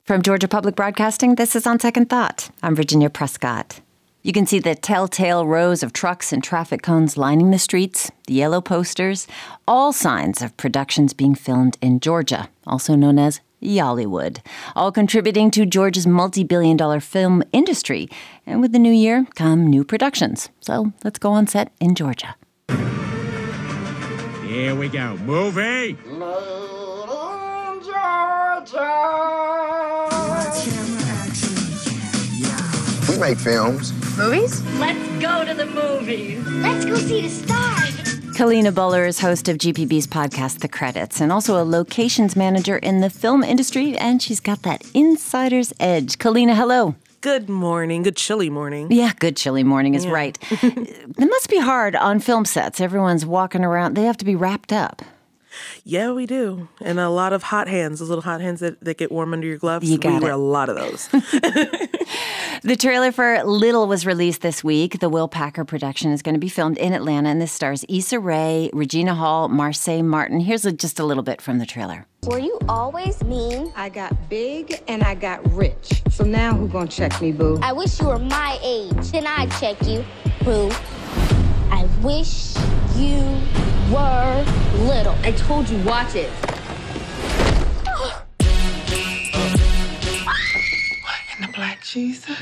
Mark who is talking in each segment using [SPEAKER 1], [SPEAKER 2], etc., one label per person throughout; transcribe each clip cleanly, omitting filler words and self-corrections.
[SPEAKER 1] From Georgia Public Broadcasting, this is On Second Thought. I'm Virginia Prescott. You can see the telltale rows of trucks and traffic cones lining the streets, the yellow posters, all signs of productions being filmed in Georgia, also known as Yollywood, all contributing to Georgia's multi-billion-dollar film industry. And with the new year come new productions. So let's go on set in Georgia.
[SPEAKER 2] Here we go. Movie!
[SPEAKER 3] We make films.
[SPEAKER 4] Movies?
[SPEAKER 5] Let's go to the movies.
[SPEAKER 6] Let's go see the stars.
[SPEAKER 1] Kalina Buller is host of GPB's podcast, The Credits, and also a locations manager in the film industry, and she's got that insider's edge. Kalina, hello.
[SPEAKER 4] Good morning. Good chilly morning.
[SPEAKER 1] Yeah, good chilly morning is right. It must be hard on film sets. Everyone's walking around. They have to be wrapped up.
[SPEAKER 4] Yeah, we do. And a lot of hot hands, those little hot hands that get warm under your gloves.
[SPEAKER 1] You got
[SPEAKER 4] we
[SPEAKER 1] it.
[SPEAKER 4] wear a lot of those.
[SPEAKER 1] The trailer for Little was released this week. The Will Packer production is going to be filmed in Atlanta, and this stars Issa Rae, Regina Hall, Marsai Martin. Here's just a little bit from the trailer.
[SPEAKER 6] Were you always mean?
[SPEAKER 7] I got big and I got rich. So now who gonna check me, boo?
[SPEAKER 6] I wish you were my age. Then I'd check you, boo. I wish you were little.
[SPEAKER 5] I told you, watch it.
[SPEAKER 7] Black Jesus.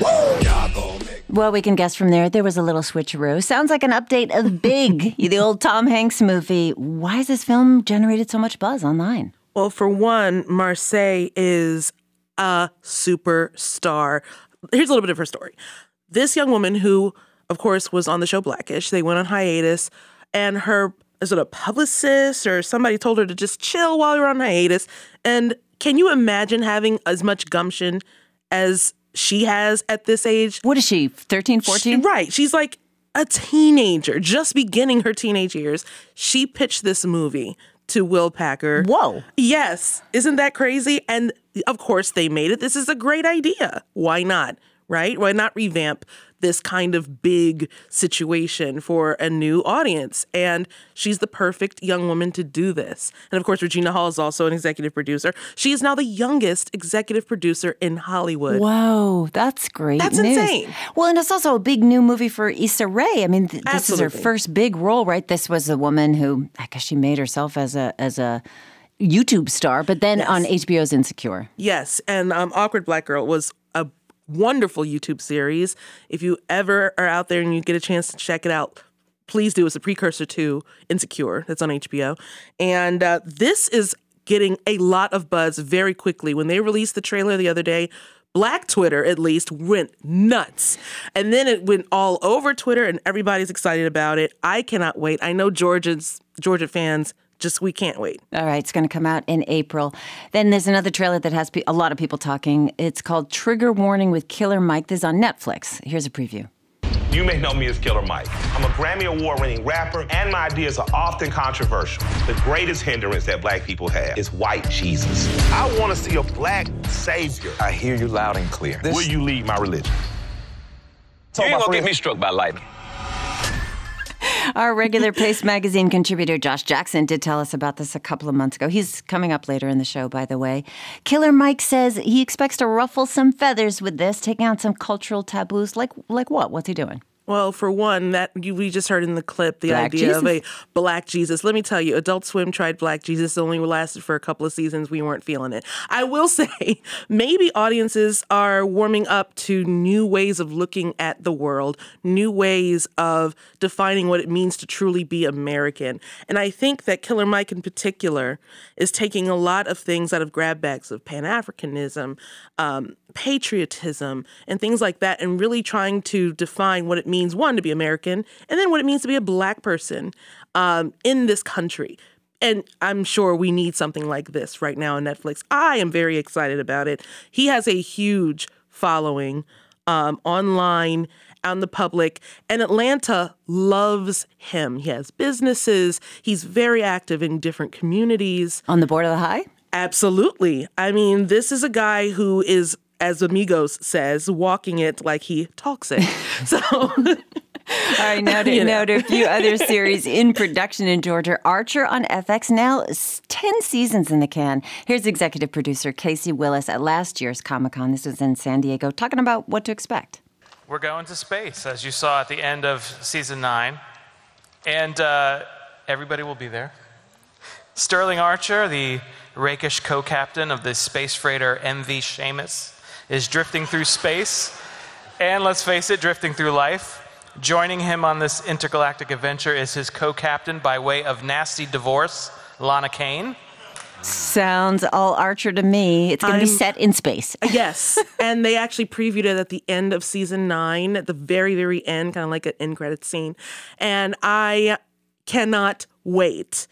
[SPEAKER 1] Well, we can guess from there was a little switcheroo. Sounds like an update of Big, the old Tom Hanks movie. Why has this film generated so much buzz online?
[SPEAKER 4] Well, for one, Marsai is a superstar. Here's a little bit of her story. This young woman who, of course, was on the show Blackish, they went on hiatus, and her, is it a publicist or somebody told her to just chill while you're on hiatus? And can you imagine having as much gumption as she has at this age?
[SPEAKER 1] What is she, 13, 14?
[SPEAKER 4] Right. She's like a teenager, just beginning her teenage years. She pitched this movie to Will Packer.
[SPEAKER 1] Whoa.
[SPEAKER 4] Yes. Isn't that crazy? And of course they made it. This is a great idea. Why not? Right? Why not revamp this kind of big situation for a new audience? And she's the perfect young woman to do this. And of course, Regina Hall is also an executive producer. She is now the youngest executive producer in Hollywood.
[SPEAKER 1] Whoa, that's great
[SPEAKER 4] That's
[SPEAKER 1] news.
[SPEAKER 4] insane.
[SPEAKER 1] Well, and it's also a big new movie for Issa Rae. I mean, this is her first big role, right? This was a woman who, I guess she made herself as a YouTube star, but then on HBO's Insecure.
[SPEAKER 4] Yes, and Awkward Black Girl was a wonderful YouTube series. If you ever are out there and you get a chance to check it out, please do. It's a precursor to Insecure. That's on HBO. And this is getting a lot of buzz very quickly. When they released the trailer the other day, Black Twitter, at least, went nuts. And then it went all over Twitter, and everybody's excited about it. I cannot wait. I know Georgia fans, we can't wait.
[SPEAKER 1] All right, it's going to come out in April. Then there's another trailer that has a lot of people talking. It's called Trigger Warning with Killer Mike. This is on Netflix. Here's a preview.
[SPEAKER 8] You may know me as Killer Mike. I'm a Grammy Award-winning rapper, and my ideas are often controversial. The greatest hindrance that black people have is white Jesus. I want to see a black savior.
[SPEAKER 3] I hear you loud and clear.
[SPEAKER 8] Will you lead my religion?
[SPEAKER 3] You ain't gonna get me struck by lightning.
[SPEAKER 1] Our regular Pace Magazine contributor, Josh Jackson, did tell us about this a couple of months ago. He's coming up later in the show, by the way. Killer Mike says he expects to ruffle some feathers with this, taking on some cultural taboos. Like what? What's he doing?
[SPEAKER 4] Well, for one, we just heard in the clip the
[SPEAKER 1] Black
[SPEAKER 4] idea
[SPEAKER 1] Jesus.
[SPEAKER 4] of a Black Jesus. Let me tell you, Adult Swim tried Black Jesus. It only lasted for a couple of seasons. We weren't feeling it. I will say, maybe audiences are warming up to new ways of looking at the world, new ways of defining what it means to truly be American. And I think that Killer Mike in particular is taking a lot of things out of grab bags of Pan-Africanism, patriotism, and things like that, and really trying to define what it means, one, to be American, and then what it means to be a Black person in this country. And I'm sure we need something like this right now on Netflix. I am very excited about it. He has a huge following online, out in the public, and Atlanta loves him. He has businesses. He's very active in different communities.
[SPEAKER 1] On the board of the high?
[SPEAKER 4] Absolutely. I mean, this is a guy who is, as Amigos says, walking it like he talks it. So
[SPEAKER 1] All right, now to a few other series in production in Georgia. Archer on FX, now 10 seasons in the can. Here's executive producer Casey Willis at last year's Comic-Con. This was in San Diego, talking about what to expect.
[SPEAKER 9] We're going to space, as you saw at the end of season 9. And everybody will be there. Sterling Archer, the rakish co-captain of the space freighter MV Seamus, is drifting through space. And let's face it, drifting through life. Joining him on this intergalactic adventure is his co-captain by way of nasty divorce, Lana Kane.
[SPEAKER 1] Sounds all Archer to me. It's going to be set in space.
[SPEAKER 4] Yes. And they actually previewed it at the end of season 9, at the very, very end, kind of like an end credit scene. And I cannot wait.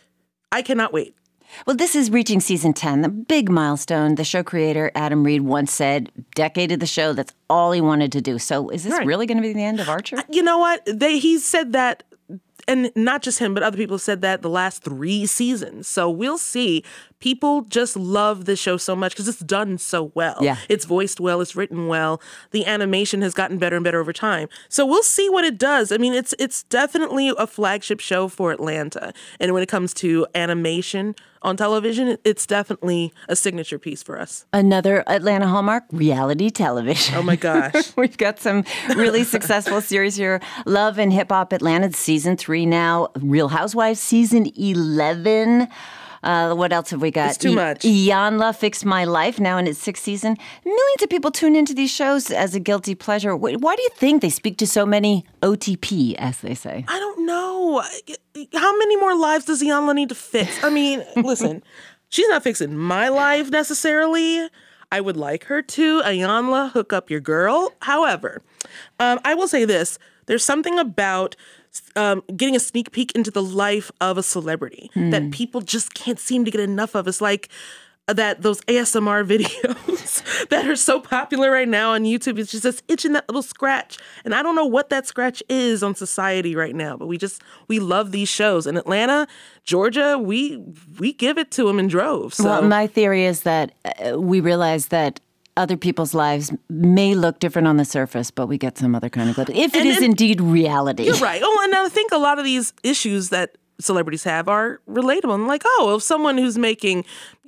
[SPEAKER 4] Well,
[SPEAKER 1] this is reaching season 10, the big milestone. The show creator, Adam Reed, once said, decade of the show, that's all he wanted to do. So is this really going to be the end of Archer?
[SPEAKER 4] You know what? He said that, and not just him, but other people said that the last 3 seasons. So we'll see. People just love this show so much because it's done so well.
[SPEAKER 1] Yeah.
[SPEAKER 4] It's voiced well. It's written well. The animation has gotten better and better over time. So we'll see what it does. I mean, it's definitely a flagship show for Atlanta. And when it comes to animation on television, it's definitely a signature piece for us.
[SPEAKER 1] Another Atlanta hallmark, reality television.
[SPEAKER 4] Oh, my gosh.
[SPEAKER 1] We've got some really successful series here. Love and Hip Hop Atlanta, season 3 now. Real Housewives, season 11. What else have we got?
[SPEAKER 4] It's too much.
[SPEAKER 1] Iyanla, Fix My Life, now in its 6th season. Millions of people tune into these shows as a guilty pleasure. Why do you think they speak to so many OTP, as they say?
[SPEAKER 4] I don't know. How many more lives does Iyanla need to fix? I mean, listen, she's not fixing my life necessarily. I would like her to. Iyanla, hook up your girl. However, I will say this. There's something about getting a sneak peek into the life of a celebrity that people just can't seem to get enough of. It's like those ASMR videos that are so popular right now on YouTube. It's just itching that little scratch. And I don't know what that scratch is on society right now, but we love these shows. In Atlanta, Georgia, we give it to them in droves. So.
[SPEAKER 1] Well, my theory is that we realize that other people's lives may look different on the surface, but we get some other kind of glimpse. If it is indeed reality.
[SPEAKER 4] You're right. Oh, and I think a lot of these issues that celebrities have are relatable. I'm like, oh, if someone who's making,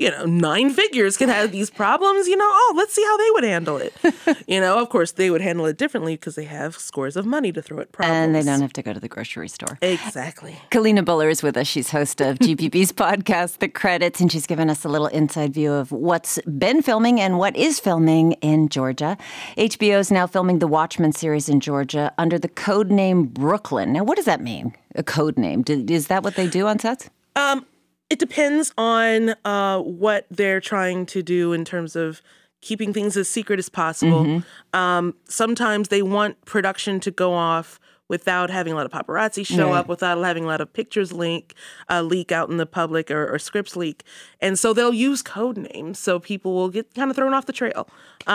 [SPEAKER 4] 9 figures can have these problems, let's see how they would handle it. Of course, they would handle it differently because they have scores of money to throw at problems.
[SPEAKER 1] And they don't have to go to the grocery store.
[SPEAKER 4] Exactly.
[SPEAKER 1] Kalina Buller is with us. She's host of GPB's podcast, The Credits, and she's given us a little inside view of what's been filming and what is filming in Georgia. HBO is now filming the Watchmen series in Georgia under the code name Brooklyn. Now, what does that mean? A code name? Is that what they do on sets?
[SPEAKER 4] It depends on what they're trying to do in terms of keeping things as secret as possible. Sometimes they want production to go off without having a lot of paparazzi show up, without having a lot of pictures leak out in the public or scripts leak. And so they'll use code names so people will get kind of thrown off the trail.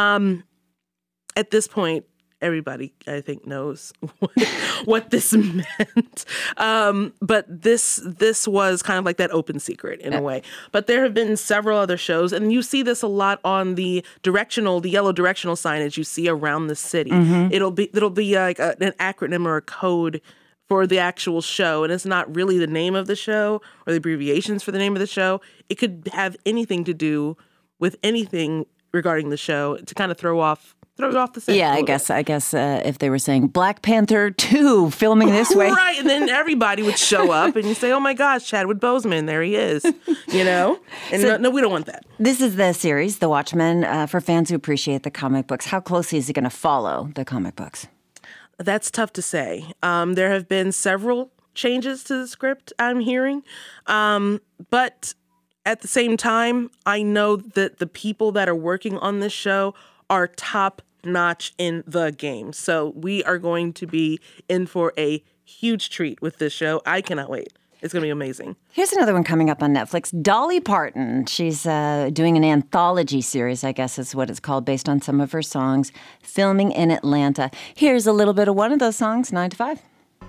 [SPEAKER 4] At this point, everybody, I think, knows what this meant. But this was kind of like that open secret in a way. But there have been several other shows, and you see this a lot on the yellow directional signage you see around the city. It'll be like an acronym or a code for the actual show, and it's not really the name of the show or the abbreviations for the name of the show. It could have anything to do with anything regarding the show to kind of throw off the set.
[SPEAKER 1] Yeah, I guess if they were saying Black Panther 2 filming this way.
[SPEAKER 4] Right, and then everybody would show up and you say, oh my gosh, Chadwick Boseman, there he is, And
[SPEAKER 1] so,
[SPEAKER 4] no, we don't want that.
[SPEAKER 1] This is the series, The Watchmen, for fans who appreciate the comic books. How closely is it going to follow the comic books?
[SPEAKER 4] That's tough to say. There have been several changes to the script, I'm hearing. But at the same time, I know that the people that are working on this show are top-notch in the game. So we are going to be in for a huge treat with this show. I cannot wait. It's going to be amazing.
[SPEAKER 1] Here's another one coming up on Netflix. Dolly Parton. She's doing an anthology series, I guess is what it's called, based on some of her songs, filming in Atlanta. Here's a little bit of one of those songs, 9 to 5.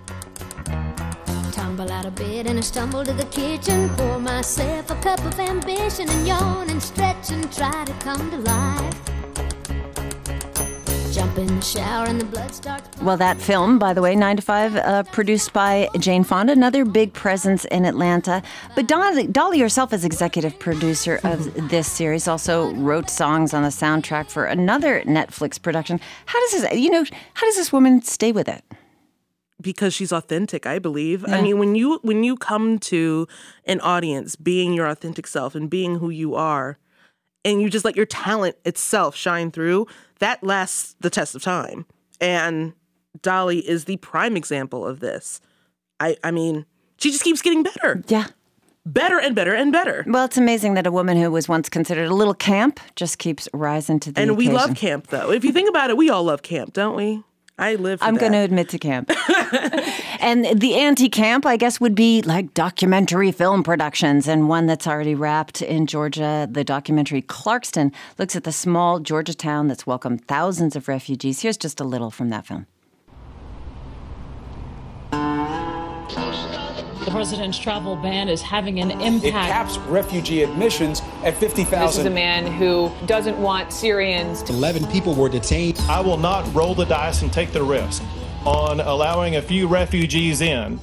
[SPEAKER 10] Tumble out of bed and I stumble to the kitchen, pour myself a cup of ambition and yawn and stretch and try to come to life. Jump Jump in the shower and the blood starts.
[SPEAKER 1] Well, that film, by the way, 9 to 5, produced by Jane Fonda, another big presence in Atlanta. But Dolly herself is executive producer of this series, also wrote songs on the soundtrack for another Netflix production. How does this woman stay with it?
[SPEAKER 4] Because she's authentic, I believe.
[SPEAKER 1] Yeah.
[SPEAKER 4] I mean, when you come to an audience being your authentic self and being who you are, and you just let your talent itself shine through, that lasts the test of time. And Dolly is the prime example of this. I mean, she just keeps getting better.
[SPEAKER 1] Yeah.
[SPEAKER 4] Better and better and better.
[SPEAKER 1] Well, it's amazing that a woman who was once considered a little camp just keeps rising to the occasion.
[SPEAKER 4] And we love camp, though. If you think about it, we all love camp, don't we? I live for
[SPEAKER 1] I'm going to admit to camp. And the anti-camp, I guess, would be like documentary film productions. And one that's already wrapped in Georgia, the documentary Clarkston, looks at the small Georgia town that's welcomed thousands of refugees. Here's just a little from that film.
[SPEAKER 11] The president's travel ban is having an impact.
[SPEAKER 12] It caps refugee admissions at 50,000.
[SPEAKER 13] This is a man who doesn't want Syrians to...
[SPEAKER 14] 11 people were detained.
[SPEAKER 15] I will not roll the dice and take the risk on allowing a few refugees in.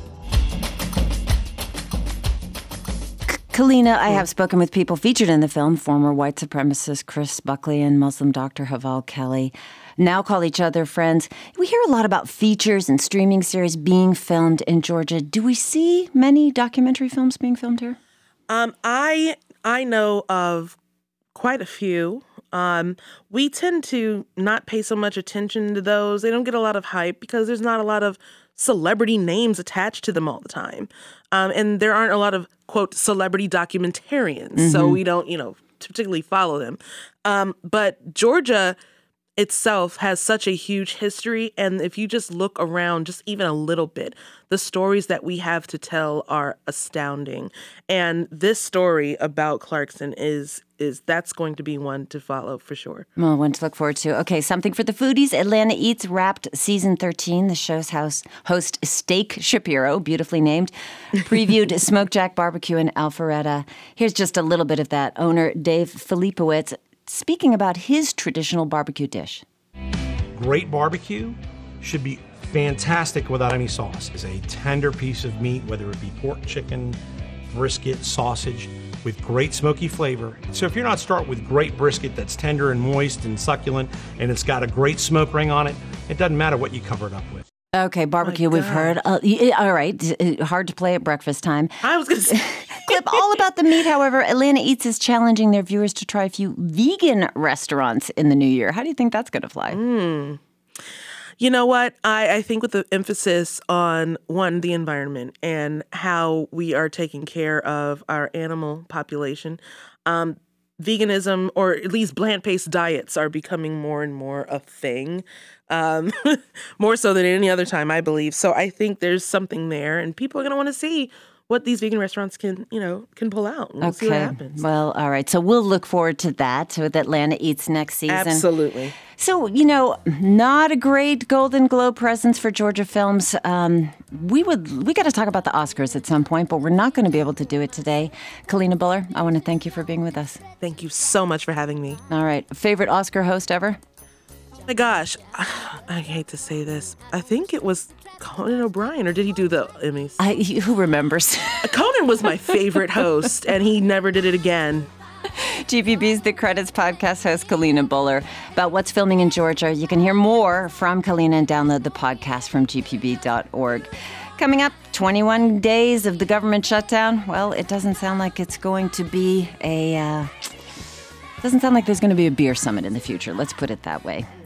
[SPEAKER 1] Kalina, I have spoken with people featured in the film, former white supremacist Chris Buckley and Muslim Dr. Haval Kelly, now call each other friends. We hear a lot about features and streaming series being filmed in Georgia. Do we see many documentary films being filmed here?
[SPEAKER 4] I know of quite a few. We tend to not pay so much attention to those. They don't get a lot of hype because there's not a lot of celebrity names attached to them all the time. And there aren't a lot of, quote, celebrity documentarians. Mm-hmm. So we don't, particularly follow them. But Georgia itself has such a huge history. And if you just look around just even a little bit, the stories that we have to tell are astounding. And this story about Clarkston is that's going to be one to follow for sure.
[SPEAKER 1] Well, one to look forward to. Okay, something for the foodies. Atlanta Eats wrapped season 13. The show's host Steak Shapiro, beautifully named, previewed Smoke Jack Barbecue in Alpharetta. Here's just a little bit of that. Owner Dave Filipowicz speaking about his traditional barbecue dish.
[SPEAKER 16] Great barbecue should be fantastic without any sauce. It's a tender piece of meat, whether it be pork, chicken, brisket, sausage, with great smoky flavor. So if you're not starting with great brisket that's tender and moist and succulent, and it's got a great smoke ring on it, it doesn't matter what you cover it up with.
[SPEAKER 1] Okay, barbecue we've heard. All right, hard to play at breakfast time.
[SPEAKER 4] I was going to say...
[SPEAKER 1] Clip all about the meat, however. Atlanta Eats is challenging their viewers to try a few vegan restaurants in the new year. How do you think that's going to fly?
[SPEAKER 4] You know what? I think with the emphasis on, one, the environment and how we are taking care of our animal population, veganism, or at least plant-based diets, are becoming more and more a thing, more so than any other time, I believe. So I think there's something there, and people are going to want to see what these vegan restaurants can pull out. We'll see what happens.
[SPEAKER 1] Well, all right. So we'll look forward to that with Atlanta Eats next season.
[SPEAKER 4] Absolutely.
[SPEAKER 1] So, not a great Golden Globe presence for Georgia films. We got to talk about the Oscars at some point, but we're not going to be able to do it today. Kalina Buller, I want to thank you for being with us.
[SPEAKER 4] Thank you so much for having me.
[SPEAKER 1] All right. Favorite Oscar host ever?
[SPEAKER 4] Oh my gosh, I hate to say this. I think it was Conan O'Brien, or did he do the Emmys?
[SPEAKER 1] Who remembers?
[SPEAKER 4] Conan was my favorite host, and he never did it again.
[SPEAKER 1] GPB's The Credits podcast host, Kalina Buller, about what's filming in Georgia. You can hear more from Kalina and download the podcast from gpb.org. Coming up, 21 days of the government shutdown. Well, it doesn't sound like it's going to be doesn't sound like there's going to be a beer summit in the future. Let's put it that way.